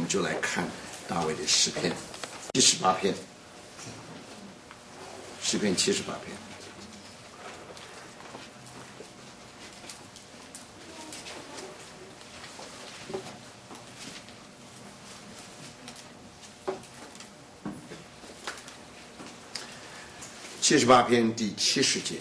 就来看大卫的诗篇78篇，诗篇78篇。78篇第70节，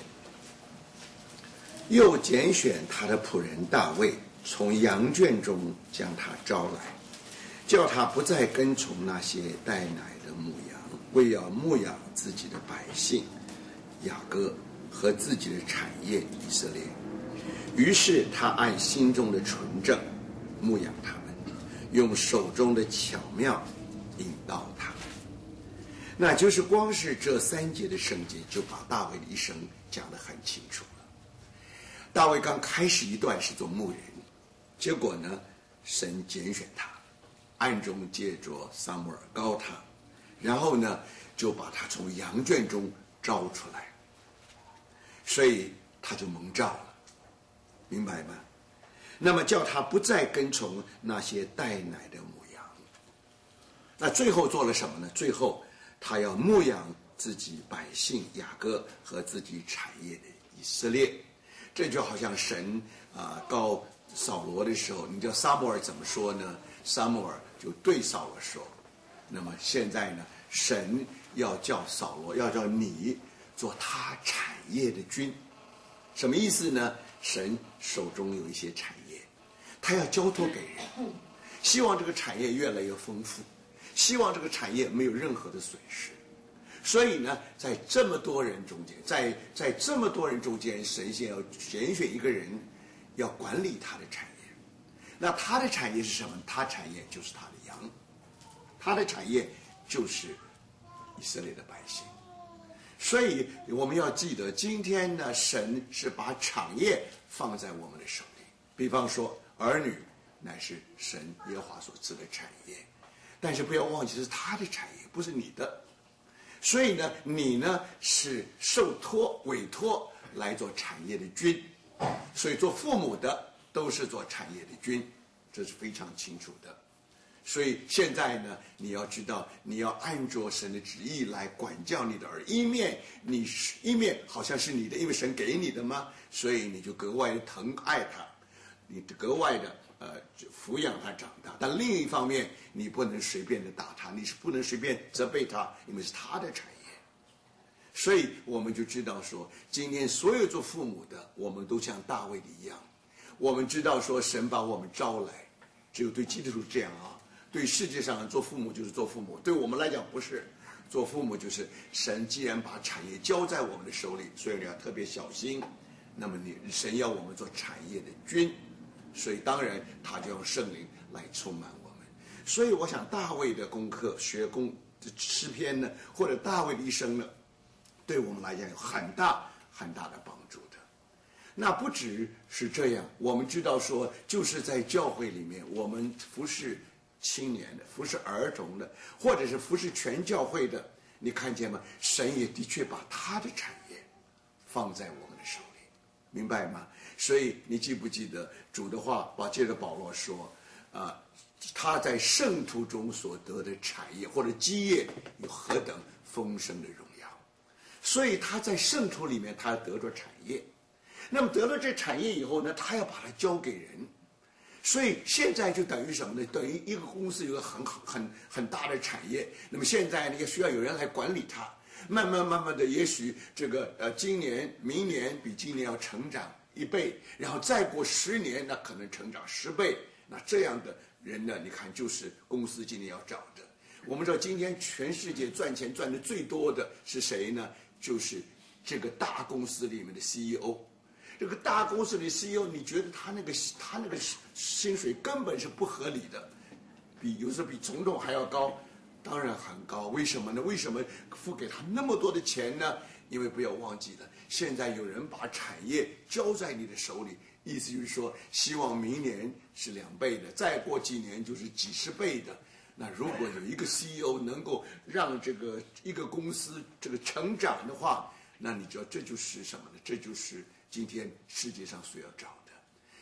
又拣选他的仆人大卫，从羊圈中将他招来，叫他不再跟从那些带奶的母羊，为要牧养自己的百姓雅各和自己的产业以色列。于是他按心中的纯正牧养他们，用手中的巧妙引导他们。那就是光是这3节的圣经，就把大卫的一生讲得很清楚了。大卫刚开始一段是做牧人，结果呢，神拣选他，暗中借着撒母耳膏他，然后呢，就把他从羊圈中招出来，所以他就蒙召了，明白吗？那么叫他不再跟从那些带奶的母羊。那最后做了什么呢？最后他要牧养自己百姓雅各和自己产业的以色列。这就好像神膏扫罗的时候，你知道撒母耳怎么说呢？撒母耳就对扫罗说，那么现在呢，神要叫扫罗，要叫你做他产业的君。什么意思呢？神手中有一些产业，他要交托给人，希望这个产业越来越丰富，希望这个产业没有任何的损失。所以呢，在这么多人中间，在这么多人中间，神仙要拣选一个人，要管理他的产业。那他的产业是什么？他产业就是他的羊，他的产业就是以色列的百姓。所以我们要记得，今天呢，神是把产业放在我们的手里。比方说，儿女乃是神耶和华所赐的产业，但是不要忘记是他的产业，不是你的。所以呢，你呢是受托委托来做产业的君，所以做父母的都是做产业的君，这是非常清楚的。所以现在呢，你要知道，你要按着神的旨意来管教你的儿，一面好像是你的，因为神给你的嘛，所以你就格外的疼爱他，你格外的抚养他长大。但另一方面，你不能随便的打他，你是不能随便责备他，因为是他的产业。所以我们就知道说，今天所有做父母的，我们都像大卫的一样，我们知道说神把我们招来，只有对基督徒这样啊。对世界上做父母就是做父母，对我们来讲不是。做父母就是神既然把产业交在我们的手里，所以你要特别小心。那么神要我们做产业的君，所以当然他就用圣灵来充满我们。所以我想大卫的功课学诗篇呢，或者大卫的一生呢，对我们来讲有很大很大的帮助的。那不只是这样，我们知道说，就是在教会里面，我们服侍青年的，服侍儿童的，或者是服侍全教会的，你看见吗？神也的确把他的产业放在我们的手里，明白吗？所以你记不记得主的话？接着保罗说，他在圣徒中所得的产业或者基业有何等丰盛的荣耀。所以他在圣徒里面，他得着产业。那么得了这产业以后呢，他要把它交给人。所以现在就等于什么呢？等于一个公司有个很大的产业，那么现在呢也需要有人来管理它。慢慢的，也许这个今年、明年比今年要成长1倍，然后再过10年，那可能成长10倍。那这样的人呢，你看就是公司今年要找的。我们知道今天全世界赚钱赚的最多的是谁呢？就是这个大公司里面的 CEO。这个大公司的 CEO， 你觉得他那个薪水根本是不合理的，有时候比总统还要高，当然很高。为什么呢？为什么付给他那么多的钱呢？因为不要忘记了，现在有人把产业交在你的手里，意思就是说，希望明年是2倍的，再过几年就是几10倍的。那如果有一个 CEO 能够让一个公司这个成长的话，那你知道这就是什么呢？这就是今天世界上所要找的。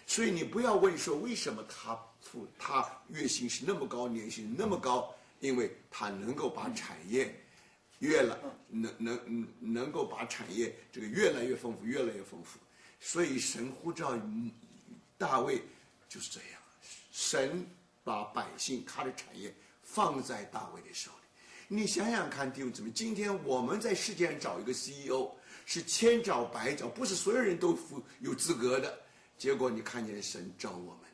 所以你不要问说为什么他月薪是那么高，年薪那么高，因为他能够把产业能够把产业这个越来越丰富，越来越丰富。所以神呼召大卫就是这样，神把百姓他的产业放在大卫的手里。你想想看，弟兄姊妹，今天我们在世界上找一个 CEO 是千找百找，不是所有人都有资格的。结果你看见神招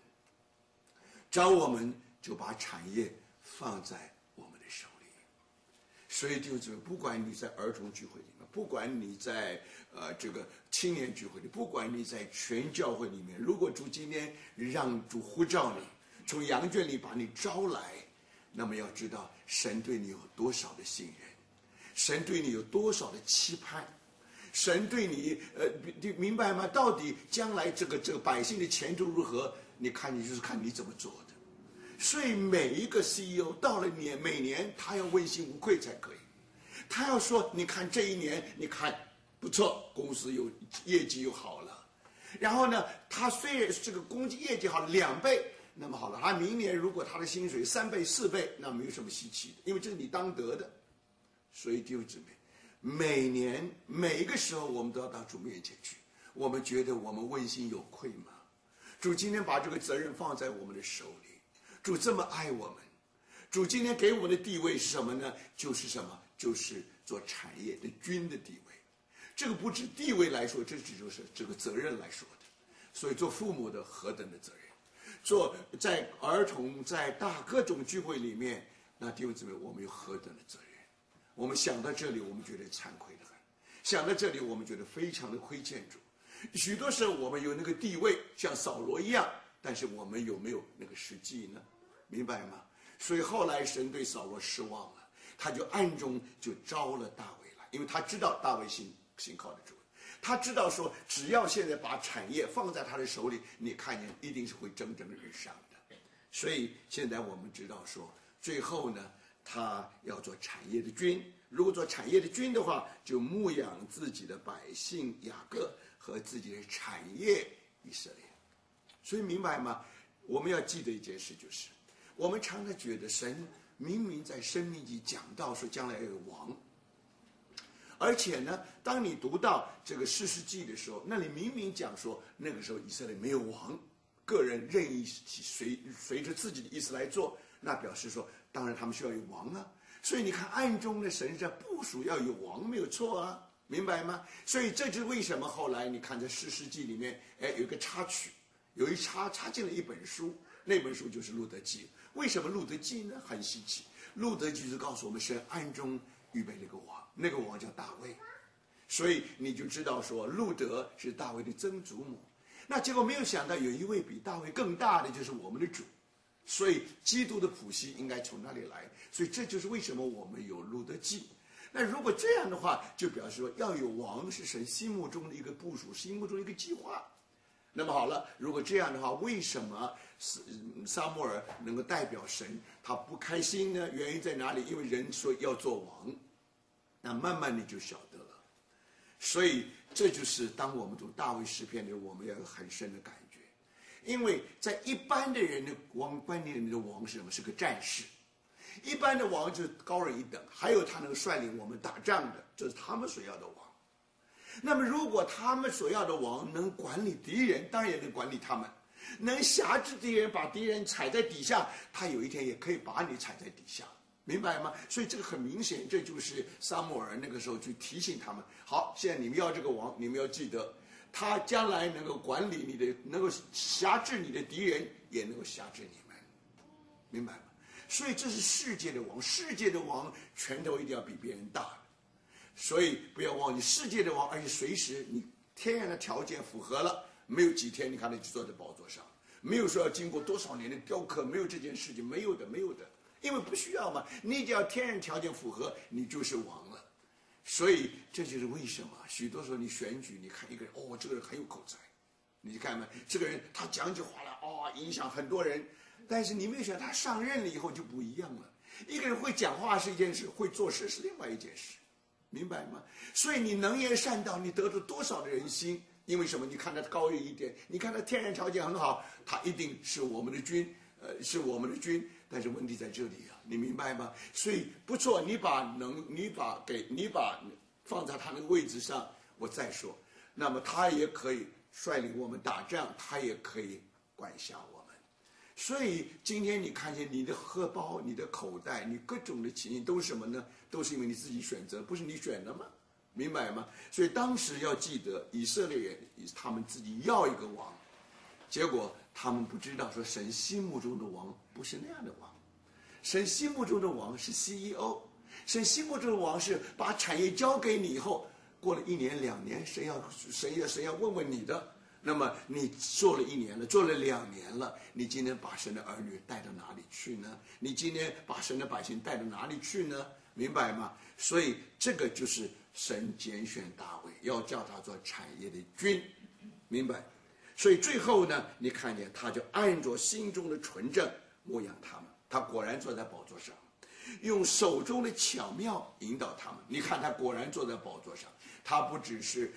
我们就把产业放在我们的手里。所以弟兄姊妹，不管你在儿童聚会里面，不管你在这个青年聚会里，不管你在全教会里面，如果主今天让主呼召你，从羊圈里把你招来，那么要知道神对你有多少的信任，神对你有多少的期盼，神对你你明白吗？到底将来这个百姓的前途如何？你就是看你怎么做的。所以每一个 CEO 到了每年他要问心无愧才可以，他要说你看这一年你看不错，公司业绩又好了，然后呢他虽然这个业绩好了2倍，那么好了，他明年如果他的薪水3倍4倍，那没有什么稀奇的，因为这是你当得的。所以弟兄姊妹，每年每一个时候我们都要到主面前去，我们觉得我们问心有愧吗？主今天把这个责任放在我们的手里，主这么爱我们，主今天给我们的地位是什么呢？就是什么？就是做产业的君的地位。这个不止地位来说，这只就是这个责任来说的。所以做父母的何等的责任，做在儿童在各种聚会里面，那弟兄姊妹，我们有何等的责任？我们想到这里，我们觉得惭愧得很；想到这里，我们觉得非常的亏欠主。许多时候我们有那个地位，像扫罗一样，但是我们有没有那个实际呢？明白吗？所以后来神对扫罗失望了，他就暗中就招了大卫来，因为他知道大卫信靠得住，他知道说只要现在把产业放在他的手里，你看见一定是会蒸蒸日上的。所以现在我们知道说，最后呢，他要做产业的君。如果做产业的君的话，就牧养自己的百姓雅各和自己的产业以色列。所以明白吗？我们要记得一件事，就是我们常常觉得神明明在申命记讲到说将来要有王，而且呢，当你读到这个士师记的时候，那里明明讲说那个时候以色列没有王，个人任意随着自己的意思来做，那表示说当然他们需要有王啊。所以你看暗中的神在部署要有王，没有错啊，明白吗？所以这就是为什么后来你看在士师记里面有一个插曲，有一插进了一本书，那本书就是路德记。为什么路德记呢？很稀奇，路德记是告诉我们神暗中预备了一个王，那个王叫大卫。所以你就知道说路德是大卫的曾祖母，那结果没有想到有一位比大卫更大的，就是我们的主。所以基督的谱系应该从那里来，所以这就是为什么我们有路德记。那如果这样的话，就表示说要有王是神心目中的一个部署，心目中的一个计划。那么好了，如果这样的话，为什么撒母耳能够代表神他不开心呢？原因在哪里？因为人说要做王，那慢慢你就晓得了。所以这就是当我们读大卫诗篇的，我们要有很深的感觉。因为在一般的人的观念里面的王是什么？是个战士。一般的王就是高人一等，还有他能率领我们打仗的，这是他们所要的王。那么如果他们所要的王能管理敌人，当然也能管理他们，能辖制敌人，把敌人踩在底下，他有一天也可以把你踩在底下，明白吗？所以这个很明显，这就是撒母耳那个时候去提醒他们，好，现在你们要这个王，你们要记得他将来能够管理你的，能够辖制你的敌人，也能够辖制你们，明白吗？所以这是世界的王，世界的王拳头一定要比别人大，所以不要忘记世界的王，而且随时你天然的条件符合了，没有几天你看你就坐在宝座上，没有说要经过多少年的雕刻，没有这件事情，没有的，因为不需要嘛，你只要天然条件符合，你就是王了。所以这就是为什么许多时候你选举，你看一个人，这个人很有口才，你看嘛，这个人他讲起话来影响很多人，但是你没有想他上任了以后就不一样了。一个人会讲话是一件事，会做事是另外一件事，明白吗？所以你能言善道，你得到多少的人心， 因为什么？你看他高一点，你看他天然条件很好，他一定是我们的君，是我们的君。但是问题在这里啊，你明白吗？所以不错，你把放在他那个位置上，我再说，那么他也可以率领我们打仗，他也可以管辖我们。所以今天你看见你的荷包、你的口袋、你各种的情形都是什么呢？都是因为你自己选择，不是你选的吗？明白吗？所以当时要记得，以色列人他们自己要一个王，结果他们不知道说神心目中的王不是那样的王，神心目中的王是 CEO， 神心目中的王是把产业交给你以后，过了1年2年，神要问问你的。那么你做了1年了，做了2年了，你今天把神的儿女带到哪里去呢？你今天把神的百姓带到哪里去呢？明白吗？所以这个就是神拣选大卫，要叫他做产业的君，明白？所以最后呢，你看见他就按着心中的纯正牧养他们，他果然坐在宝座上，用手中的巧妙引导他们。你看他果然坐在宝座上，他不只是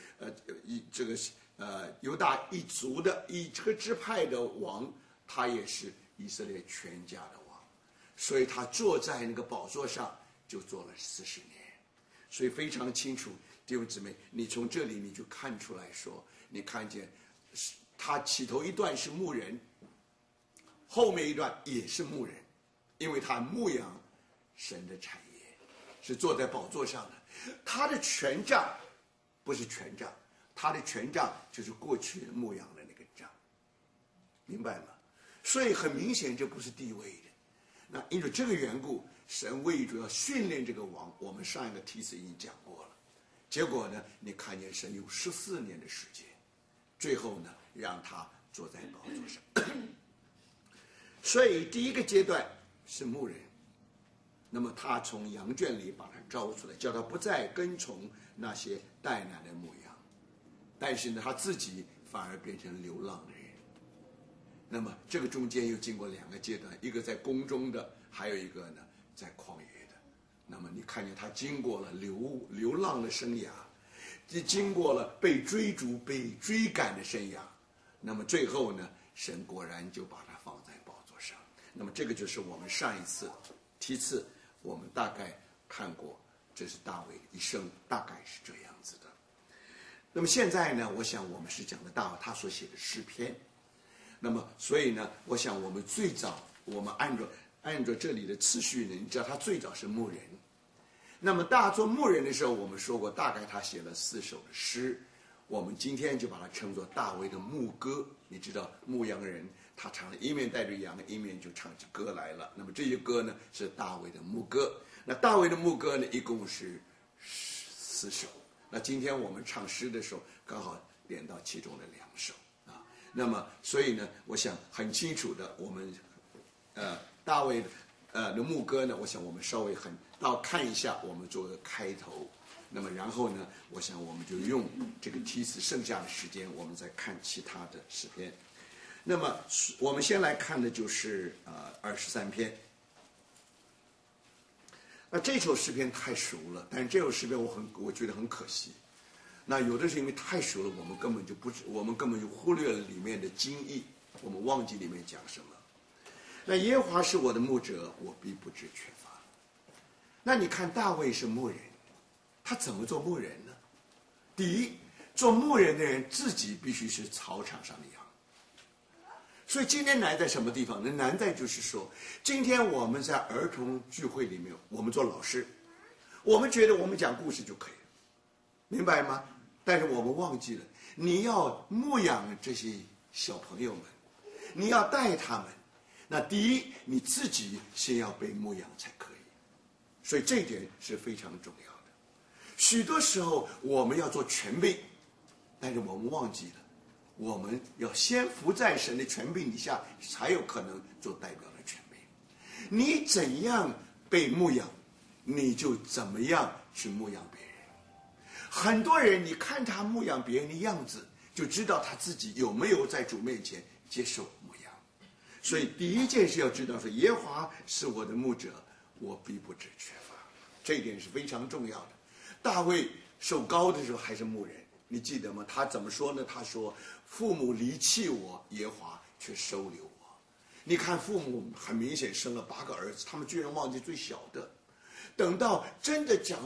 犹大一族的一个支派的王，他也是以色列全家的王，所以他坐在那个宝座上就坐了40年。所以非常清楚，弟兄姊妹，你从这里你就看出来说，你看见他起头一段是牧人，后面一段也是牧人，因为他牧养神的产业，是坐在宝座上的。他的权杖不是权杖，他的权杖就是过去牧养的那个杖，明白吗？所以很明显这不是地位的。那因为这个缘故，神为主要训练这个王，我们上一个题词已经讲过了。结果呢，你看见神用14年的时间，最后呢让他坐在宝座上。所以第一个阶段是牧人，那么他从羊圈里把他招出来，叫他不再跟从那些带奶的牧羊，但是呢他自己反而变成流浪的人。那么这个中间又经过2个阶段，一个在宫中的，还有一个呢在旷野的。那么你看见他经过了流浪的生涯，经过了被追逐被追赶的生涯，那么最后呢神果然就把他放在宝座上。那么这个就是我们上一次题次我们大概看过，这是大卫一生大概是这样子的。那么现在呢，我想我们是讲的大卫他所写的诗篇。那么所以呢，我想我们最早我们按照这里的次序呢，你知道他最早是牧人。那么做牧人的时候，我们说过大概他写了4首的诗，我们今天就把它称作大卫的牧歌。你知道牧羊人他常常一面带着羊，一面就唱起歌来了。那么这些歌呢是大卫的牧歌。那大卫的牧歌呢一共是4首。那今天我们唱诗的时候，刚好点到其中的2首。那么所以呢，我想很清楚的，我们大卫的牧歌呢，我想我们稍微看一下，我们做个开头。那么然后呢，我想我们就用这个题词剩下的时间，我们再看其他的诗篇。那么我们先来看的就是23篇。那这首诗篇太熟了，但是这首诗篇我觉得很可惜。那有的是因为太熟了，我们根本就忽略了里面的精义，我们忘记里面讲什么。那耶和华是我的牧者，我必不致缺乏。那你看大卫是牧人，他怎么做牧人呢？第一，做牧人的人自己必须是草场上的羊。所以今天难在什么地方呢？难在就是说，今天我们在儿童聚会里面，我们做老师，我们觉得我们讲故事就可以了，明白吗？但是我们忘记了，你要牧养这些小朋友们，你要带他们。那第一，你自己先要被牧养才可以。所以这一点是非常重要的。许多时候我们要做权柄，但是我们忘记了，我们要先服在神的权柄底下，才有可能做代表的权柄。你怎样被牧养，你就怎么样去牧养别人。很多人你看他牧养别人的样子，就知道他自己有没有在主面前接受牧养。所以第一件事要知道说，耶和华是我的牧者，我必不致缺乏。这一点是非常重要的。大卫受膏的时候还是牧人， 你记得吗？他怎么说呢？他说：“父母离弃我，耶和华却收留我。”你看，父母很明显生了8个儿子，他们居然忘记最小的。等到真的讲